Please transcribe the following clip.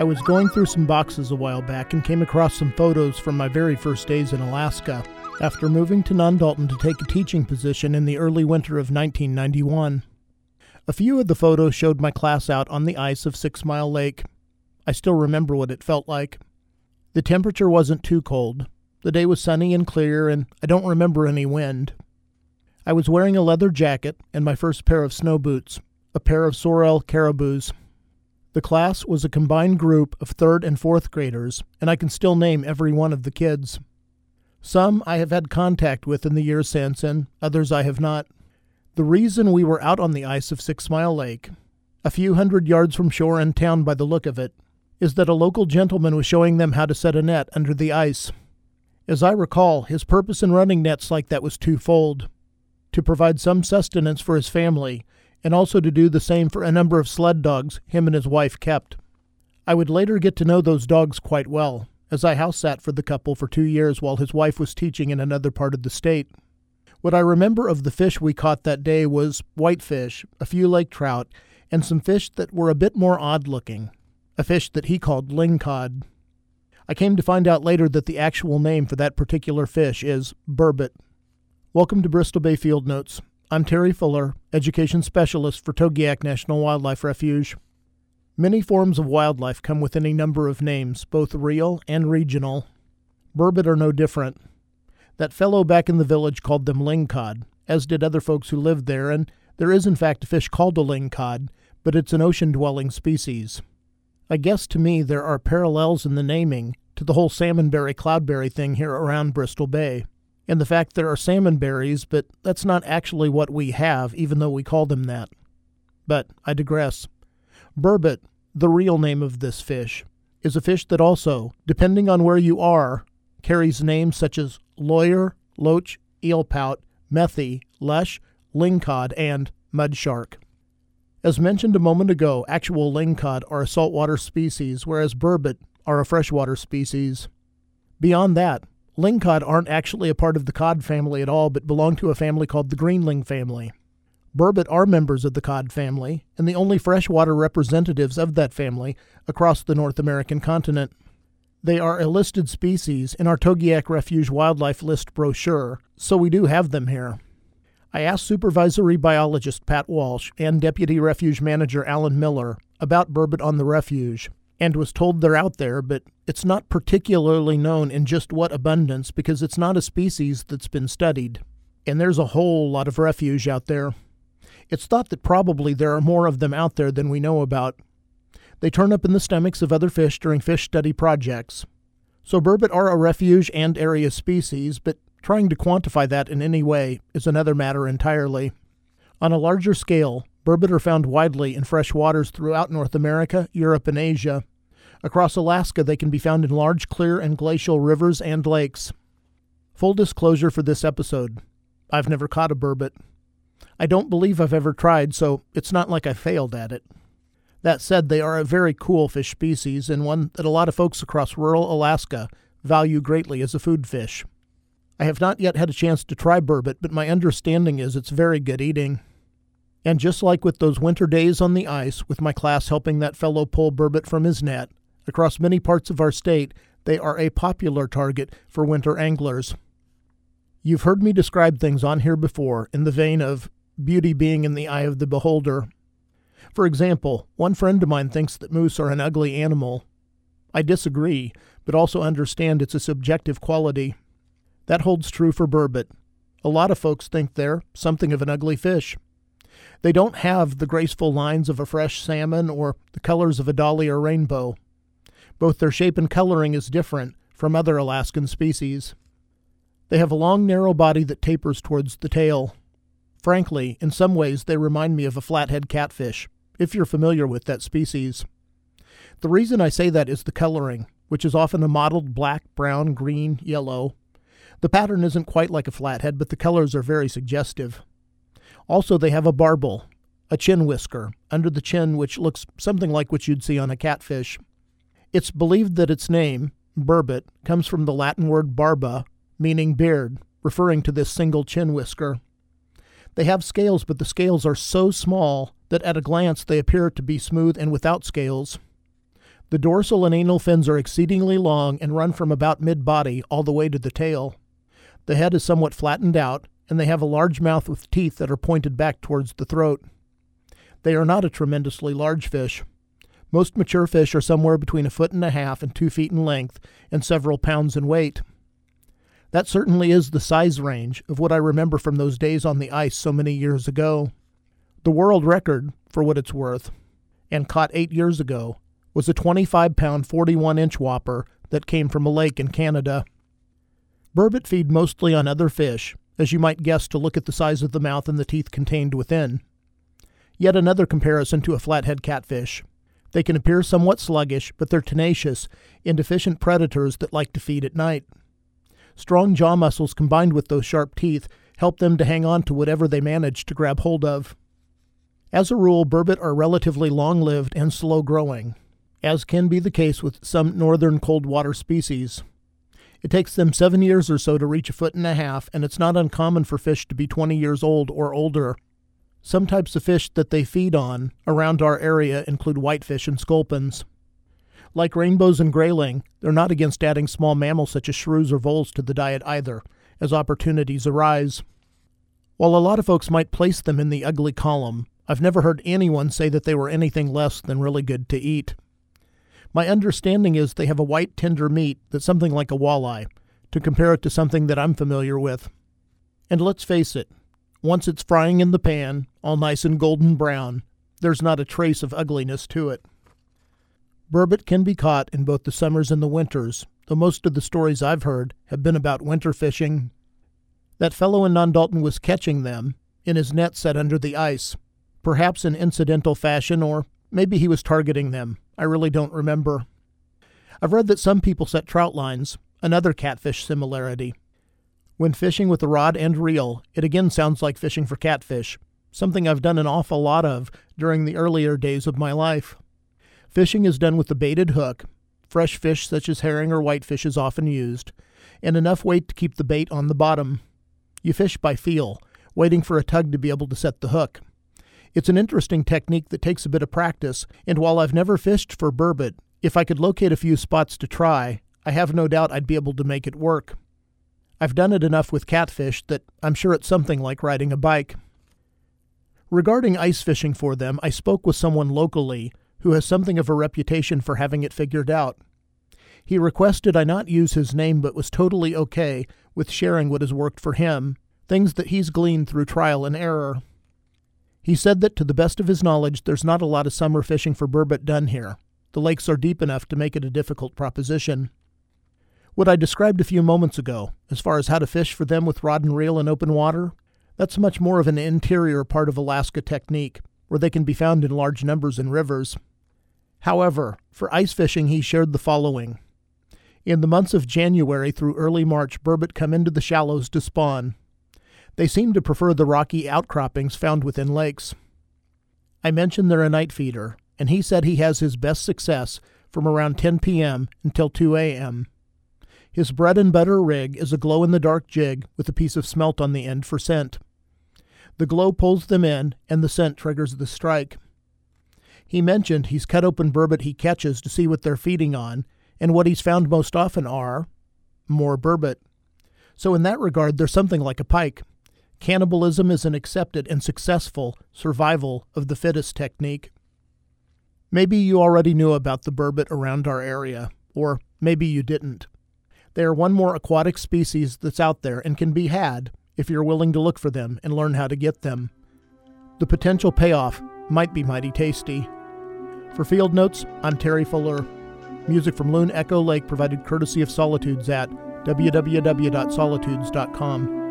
I was going through some boxes a while back and came across some photos from my very first days in Alaska, after moving to Non-Dalton to take a teaching position in the early winter of 1991. A few of the photos showed my class out on the ice of 6 Mile Lake. I still remember what it felt like. The temperature wasn't too cold. The day was sunny and clear, and I don't remember any wind. I was wearing a leather jacket and my first pair of snow boots, a pair of Sorel Caribous. The class was a combined group of 3rd and 4th graders, and I can still name every one of the kids. Some I have had contact with in the years since, and others I have not. The reason we were out on the ice of 6 Mile Lake, a few hundred yards from shore and town by the look of it, is that a local gentleman was showing them how to set a net under the ice. As I recall, his purpose in running nets like that was twofold: to provide some sustenance for his family, and also to do the same for a number of sled dogs him and his wife kept. I would later get to know those dogs quite well, as I house sat for the couple for 2 years while his wife was teaching in another part of the state. What I remember of the fish we caught that day was whitefish, a few lake trout, and some fish that were a bit more odd-looking, a fish that he called lingcod. I came to find out later that the actual name for that particular fish is burbot. Welcome to Bristol Bay Field Notes. I'm Terry Fuller, Education Specialist for Togiak National Wildlife Refuge. Many forms of wildlife come with any number of names, both real and regional. Burbot are no different. That fellow back in the village called them lingcod, as did other folks who lived there, and there is in fact a fish called a lingcod, but it's an ocean-dwelling species. I guess to me there are parallels in the naming to the whole salmonberry cloudberry thing here around Bristol Bay, and the fact there are salmonberries, but that's not actually what we have, even though we call them that. But I digress. Burbot, the real name of this fish, is a fish that also, depending on where you are, carries names such as lawyer, loach, eelpout, methy, lush, lingcod, and mudshark. As mentioned a moment ago, actual lingcod are a saltwater species, whereas burbot are a freshwater species. Beyond that, lingcod aren't actually a part of the cod family at all, but belong to a family called the greenling family. Burbot are members of the cod family, and the only freshwater representatives of that family across the North American continent. They are a listed species in our Togiak Refuge Wildlife List brochure, so we do have them here. I asked Supervisory Biologist Pat Walsh and Deputy Refuge Manager Alan Miller about burbot on the refuge, and was told they're out there, but it's not particularly known in just what abundance because it's not a species that's been studied. And there's a whole lot of refuge out there. It's thought that probably there are more of them out there than we know about. They turn up in the stomachs of other fish during fish study projects. So burbot are a refuge and area species, but trying to quantify that in any way is another matter entirely. On a larger scale, burbot are found widely in fresh waters throughout North America, Europe, and Asia. Across Alaska, they can be found in large clear and glacial rivers and lakes. Full disclosure for this episode, I've never caught a burbot. I don't believe I've ever tried, so it's not like I failed at it. That said, they are a very cool fish species and one that a lot of folks across rural Alaska value greatly as a food fish. I have not yet had a chance to try burbot, but my understanding is it's very good eating. And just like with those winter days on the ice, with my class helping that fellow pull burbot from his net, across many parts of our state, they are a popular target for winter anglers. You've heard me describe things on here before in the vein of beauty being in the eye of the beholder. For example, one friend of mine thinks that moose are an ugly animal. I disagree, but also understand it's a subjective quality. That holds true for burbot. A lot of folks think they're something of an ugly fish. They don't have the graceful lines of a fresh salmon or the colors of a dolly or rainbow. Both their shape and coloring is different from other Alaskan species. They have a long, narrow body that tapers towards the tail. Frankly, in some ways they remind me of a flathead catfish, if you're familiar with that species. The reason I say that is the coloring, which is often a mottled black, brown, green, yellow. The pattern isn't quite like a flathead, but the colors are very suggestive. Also, they have a barbel, a chin whisker, under the chin which looks something like what you'd see on a catfish. It's believed that its name, burbot, comes from the Latin word barba, meaning beard, referring to this single chin whisker. They have scales, but the scales are so small that at a glance they appear to be smooth and without scales. The dorsal and anal fins are exceedingly long and run from about mid-body all the way to the tail. The head is somewhat flattened out, and they have a large mouth with teeth that are pointed back towards the throat. They are not a tremendously large fish. Most mature fish are somewhere between 1.5 feet and 2 feet in length and several pounds in weight. That certainly is the size range of what I remember from those days on the ice so many years ago. The world record, for what it's worth, and caught 8 years ago, was a 25-pound 41-inch whopper that came from a lake in Canada. Burbot feed mostly on other fish, as you might guess to look at the size of the mouth and the teeth contained within. Yet another comparison to a flathead catfish. They can appear somewhat sluggish, but they're tenacious, inefficient predators that like to feed at night. Strong jaw muscles combined with those sharp teeth help them to hang on to whatever they manage to grab hold of. As a rule, burbot are relatively long-lived and slow-growing, as can be the case with some northern cold water species. It takes them 7 years or so to reach 1.5 feet, and it's not uncommon for fish to be 20 years old or older. Some types of fish that they feed on around our area include whitefish and sculpins. Like rainbows and grayling, they're not against adding small mammals such as shrews or voles to the diet either, as opportunities arise. While a lot of folks might place them in the ugly column, I've never heard anyone say that they were anything less than really good to eat. My understanding is they have a white tender meat that's something like a walleye, to compare it to something that I'm familiar with. And let's face it, once it's frying in the pan, all nice and golden brown, there's not a trace of ugliness to it. Burbot can be caught in both the summers and the winters, though most of the stories I've heard have been about winter fishing. That fellow in Non-Dalton was catching them in his net set under the ice, perhaps in incidental fashion, or maybe he was targeting them. I really don't remember. I've read that some people set trout lines, another catfish similarity. When fishing with a rod and reel, it again sounds like fishing for catfish, something I've done an awful lot of during the earlier days of my life. Fishing is done with a baited hook. Fresh fish such as herring or whitefish is often used, and enough weight to keep the bait on the bottom. You fish by feel, waiting for a tug to be able to set the hook. It's an interesting technique that takes a bit of practice, and while I've never fished for burbot, if I could locate a few spots to try, I have no doubt I'd be able to make it work. I've done it enough with catfish that I'm sure it's something like riding a bike. Regarding ice fishing for them, I spoke with someone locally who has something of a reputation for having it figured out. He requested I not use his name, but was totally okay with sharing what has worked for him, things that he's gleaned through trial and error. He said that to the best of his knowledge, there's not a lot of summer fishing for burbot done here. The lakes are deep enough to make it a difficult proposition. What I described a few moments ago, as far as how to fish for them with rod and reel in open water, that's much more of an interior part of Alaska technique, where they can be found in large numbers in rivers. However, for ice fishing he shared the following. In the months of January through early March, burbot come into the shallows to spawn. They seem to prefer the rocky outcroppings found within lakes. I mentioned they're a night feeder, and he said he has his best success from around 10 p.m. until 2 a.m. His bread and butter rig is a glow-in-the-dark jig with a piece of smelt on the end for scent. The glow pulls them in, and the scent triggers the strike. He mentioned he's cut open burbot he catches to see what they're feeding on, and what he's found most often are more burbot. So in that regard, they're something like a pike. Cannibalism is an accepted and successful survival of the fittest technique. Maybe you already knew about the burbot around our area, or maybe you didn't. They are one more aquatic species that's out there and can be had if you're willing to look for them and learn how to get them. The potential payoff might be mighty tasty. For Field Notes, I'm Terry Fuller. Music from Loon Echo Lake provided courtesy of Solitudes at www.solitudes.com.